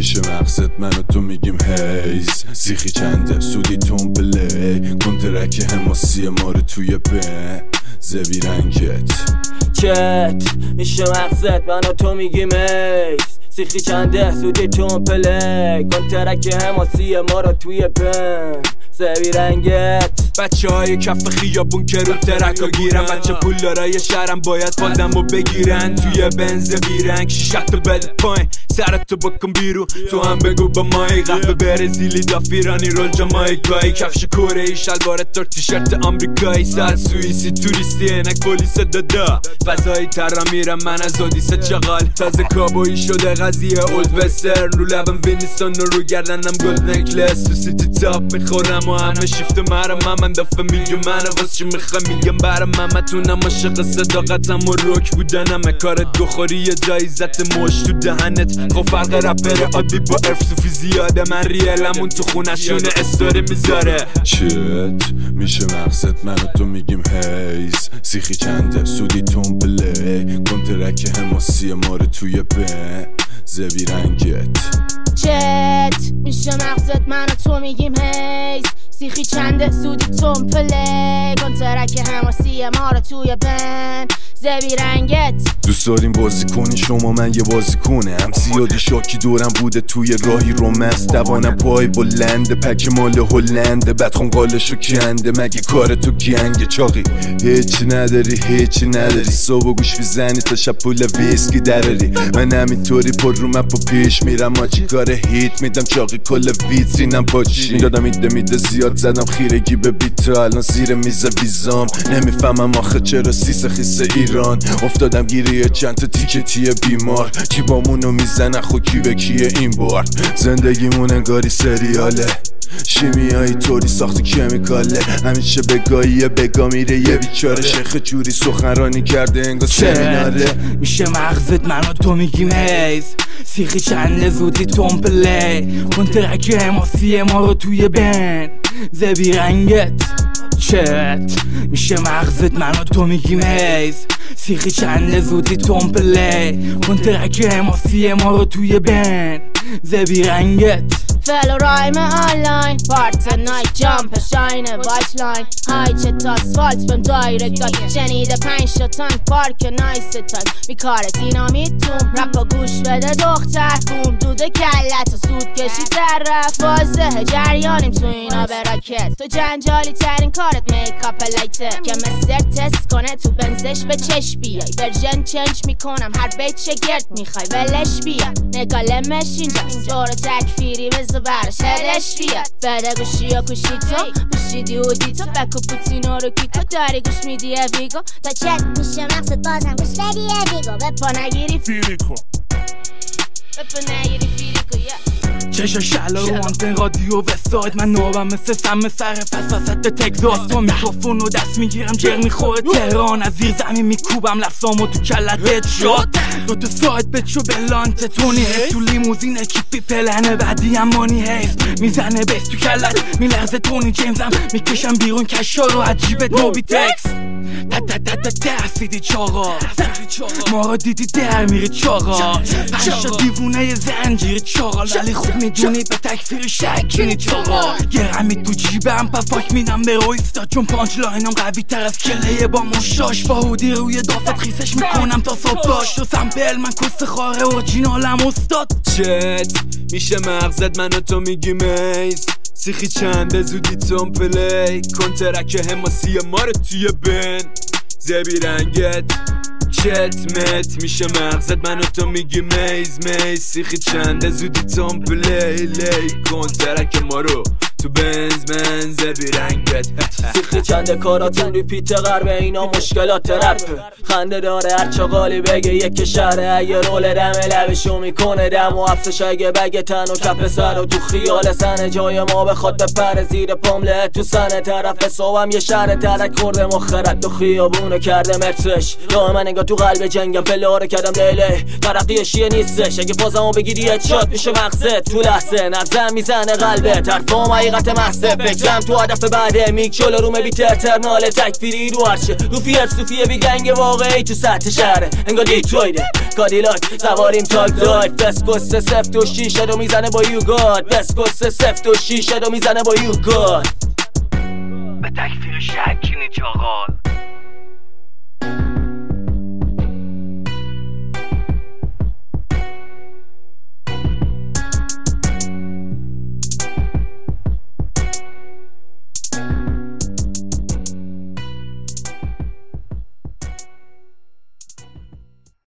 میشه مقصد من و تو میگیم هیز سیخی چنده سودی تون پلی کنترک حماسی ما رو توی زبی رنگت چت میشه مقصد من و تو میگیم هیز سیخی چنده سودی تون پلی کنترک حماسی ما رو توی زبی رنگت بچه های کف خیابون که رو ترکا گیرن بچه پولدارای شهرم باید فازم رو بگیرن توی بنز بیرنگ شیشت رو بده پایین سرتو بکن بیرون تو هم بگو با مایی قهوه برزیلی دافیرانی رول جامایکایی کفش کره ای شلوار تور تیشرت آمریکایی سر سوئیسی توریستی عینک پلیس دادا فضایی تر میرم من از اودیسه چغال تازه کابویی شده قضیه اولد وسترن رو لبم وینیسون رو گردنم گلد نکلس تو سیتی تاپ میخورم و همه شیفت مرم من دفعه میگم من واسه چی میخوام میگم برام من تونم عاشق صداقتم و روک بودنم کارت گوخوری یه جایزت مش تو دهنت خب فرق رپر عادی با ارف صوفی زیاده من ریلمون تو خونشونه استوری میذاره چت میشه مقصد من و تو میگیم هیز سیخی چنده سودی تون پلی کنترک حماسی ما رو توی زبی رنگت چت میشه مقصد من و تو میگیم هیز سیخی چنده سودی تون پلی کنترک حماسی ما رو توی زبی رنگت دوست داریم بازی کنی شما من یه بازی کنه هم زیادی شاکی دورم بوده توی راهی رومنس دوانم پای بلنده پک مال هلنده بدخون قالشو کنده مگه کار تو گنگه چاقی هیچی نداری صبح گوش میزنی تا شب پول ویسکی دراری من همینطوری پر رو مپ و پیش میرم ماچی کار هیت میدم چاقی کل ویترینم پاچی دادم میده زیاد زدم خیرگی به بیتا الان زیر میز ویزام نمیفهمم آخه چرا سیس خیس ایران افتادم گیریه چند تا تیکتیه بیمار کی بامونو میزنه خود کی به کیه این بار زندگیمون انگاری سریاله شیمیایی طوری ساخت کمیکاله همیشه بگا میره یه بیچاره شیخ جوری سخنرانی کرده انگار سمیناره میشه مغزت من و تو میگیم هیز سیخی چنده زودی تون پلی کنترک حماسی ما رو توی زبی رنگت چت میشه مغزت من و تو میگیم هیز سیخی چنده زودی تون پلی کنترک حماسی ما رو توی زبی رنگت فلو رایم آنلاین پارت نایت جامپ شاینه وایت لاین های چت آسفالت بهم دایرکت داد شنیده 5 تا تانک پارک نایس تانک میکارت اینا میتون رپا گوش بده دختر بوم دوده کلت و سود کشی طرف واضحه جریانیم تو اینا به راکت تو جنجالی ترین کارت میکاپ لایته که مستر تست کنه تو بنزش به چش بیای ورژن چنج میکنم هر بیت شگرد میخوای ولش بیا نگالمش اینجاست جور تکفیری بزو برش هدش بیاد بده گوشی یا کشی تو پوشیدی و دی تو بک و پوتینو رو کیکو داری گوش میدی ویگو تا چت میشه مقصد بازم گوش بدی ویگو بپا نگیری فیلیکو بپا نگیری فیلیکو چشا شلا رو آنتن رادیو وستاد من نوبم مثل سم سر فساست تگزاس تو میکروفون و دست میگیرم جر میخوره تهران از زیر زمین میکوبم لفظامو تو کلت شد دو تا ساعت بچو بلانت تونی هست تو لیموزین اکیپی پلنه بعدی امانی هست میزنه بست تو کلت میلرزه تونی جیمزم میکشم بیرون کشا رو عجیبت نوبی تکس ترسیدی چاقا ما رو دیدی در میری چاقا پنشا دیوونه زنجیر چاقا ولی خوب میدونی به تکفیر شکینی چاقا گرمی تو جیبم پا فاک میدم به رویستا چون پانچ لاینم قوی تر از کله با مشاش با هودی روی دافت خیسش میکنم تا صبح باش تو سمپل من کست خاره اورجینالم استاد چت میشه مغزت من و تو میگیم ایز سیخی چنده زودی تون پلی کنترک حماسی ما رو توی زبی رنگت چت مت میشه مغزت من و تو میگی میز سیخی چنده زودی تون پلی کنترک ما رو تو بنز زبی رنگت سیخی چنده کاراتون ریپیت غرب اینا مشکلات رپ خنده داره هر چاقالی بگه یک شهره اگه رول دم لبشو میکنه دم و افسش اگه بگه تن و کپ سر و تو خیال سنه جای ما بخواد بپره زیر پامله تو سنه طرف صوبم یه شهر ترک خورده مخرد تو خیابونو کرده مرتش یا من انگار تو قلب جنگم پلاره کردم لیله ترقی شیه نیستش اگه بازمو بگیری هدشات میشه مغزت تو لحظه نظم میزنه قلبت حرفام حقیقت محض فکرم تو هدف بعد میک جلو رومه بیت اترنال تکفیری رو هرچه روفیت صوفیه بی گنگ واقعی تو سطح شهره انگار دیترویده کادیلاک سواریم تاک داید دسکوس سفت و شیشه رو میزنه با یو گاد دسکوس سفت و شیشه رو میزنه با یو گاد به تکفیر شکی نیچ آقا